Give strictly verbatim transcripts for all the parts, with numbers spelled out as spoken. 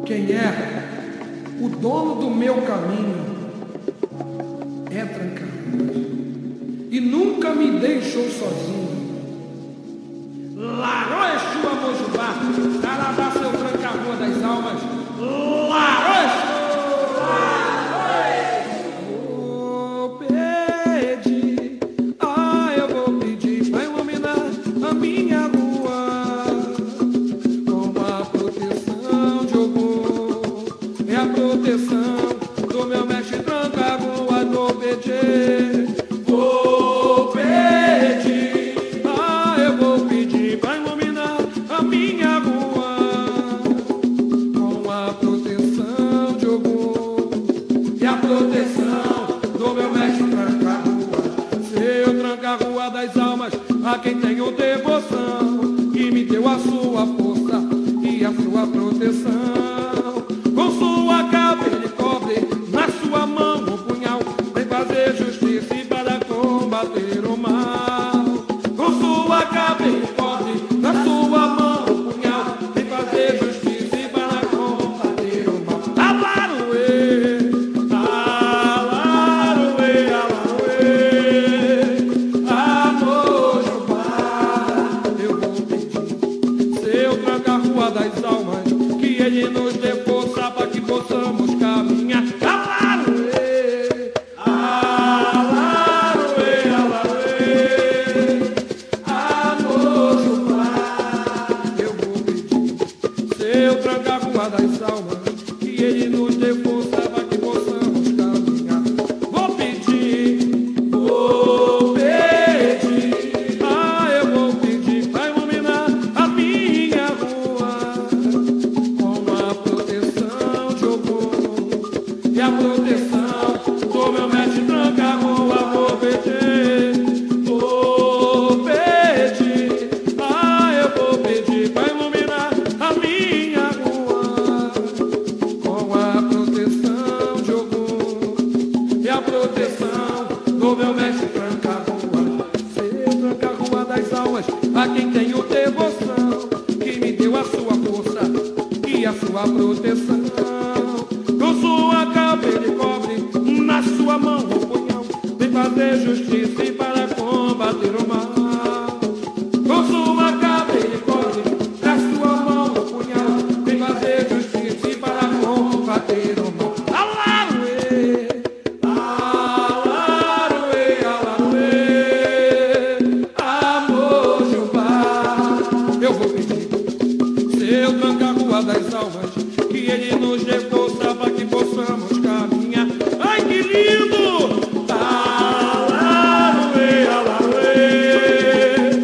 Quem é o dono do meu caminho é tranca-rua e nunca me deixou sozinho. Laró Exu Amojubá, Carabá, seu tranca-rua das almas. Laró Exu, vou pedir, ah, eu vou pedir para iluminar a minha rua com a proteção de Ogum. É a proteção do meu mestre tranca-rua do P G. Vou pedir, ah, eu vou pedir para iluminar a minha rua com a proteção de Ogum. E a proteção do meu mestre tranca-rua, seu tranca-rua das almas, a quem tenho devoção, que me deu a sua força e a sua proteção. Com sua capa ele cobre, na sua mão o punhal, vem fazer justiça e para combater o mal. Com sua capa ele cobre, na sua mão o punhal, vem fazer justiça e para combater o mal. Alaruê, alaruê, alaruê, Amojubá, eu vou pedir, seu tranca-rua das almas, que ele nos dê força para que possamos caminhar. Alaruê, alaruê, alaruê, Amojubá, eu vou pedir, seu tranca-rua das almas, que ele nos dê força para que possamos caminhar. Vou pedir, vou pedir, ah, eu vou pedir para iluminar a minha rua com a proteção de Ogum e a proteção do meu mestre tranca-rua. Vou pedir, vou pedir, ah, eu vou pedir para iluminar a minha rua com a proteção de Ogum e a proteção do meu mestre tranca-rua, seu tranca-rua das almas, a quem tenho devoção, que me deu a sua força e a sua proteção. Com sua capa ele cobre, na sua mão o punhal, vem fazer justiça e para combater o mal. Com sua capa ele cobre, na sua mão o punhal, vem fazer justiça e para combater o mal. Alaruê, alaruê, alaruê, Amojubá, eu vou pedir, seu tranca-rua das almas, que ele nos dê força para que possamos caminhar. Ai, que lindo! Alaruê, alaruê,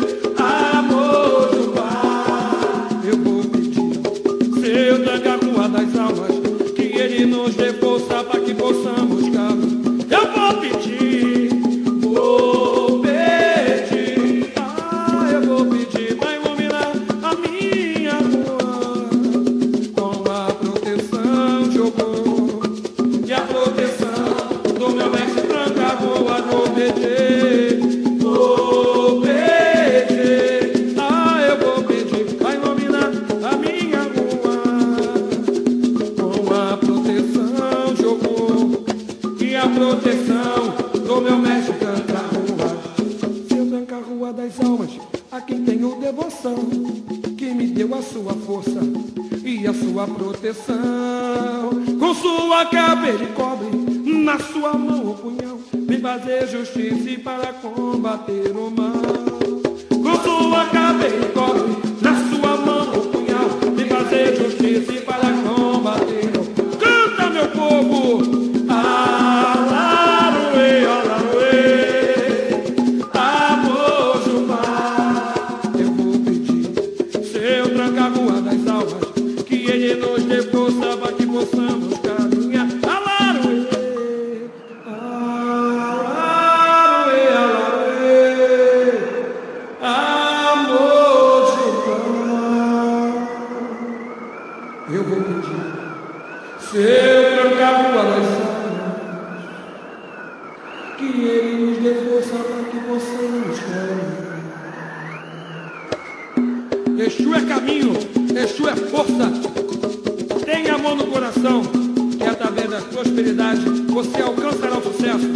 Amojubá, eu vou pedir, seu tranca-rua das almas, que ele nos dê força para que possamos caminhar. Eu vou pedir, vou pedir, ah, eu vou pedir para iluminar a minha rua com a proteção de Ogum e a proteção do meu mestre tranca-rua do P G. Vou pedir, ah, eu vou pedir para iluminar a minha rua com a proteção de Ogum e a proteção do meu mestre tranca-rua, seu tranca-rua das almas, a quem tenho devoção, que me deu a sua força e a sua proteção. Com sua capa ele cobre, na sua mão o punhal, vem fazer justiça e para combater o mal. Com sua capa ele cobre, na sua mão o punhal, vem fazer justiça e para combater o mal. Canta, meu povo! Alaruê, alaruê, Amojubá, eu vou pedir, seu tranca-rua das almas, que ele nos dê força para que possamos caminhar. Alaruê, alaruê, alaruê, Amojubá, eu vou pedir, seu tranca-rua das almas, que ele nos dê força para que possamos caminhar. Exu é caminho, Exu é força. Tenha mão coração que através da prosperidade você alcançará o sucesso.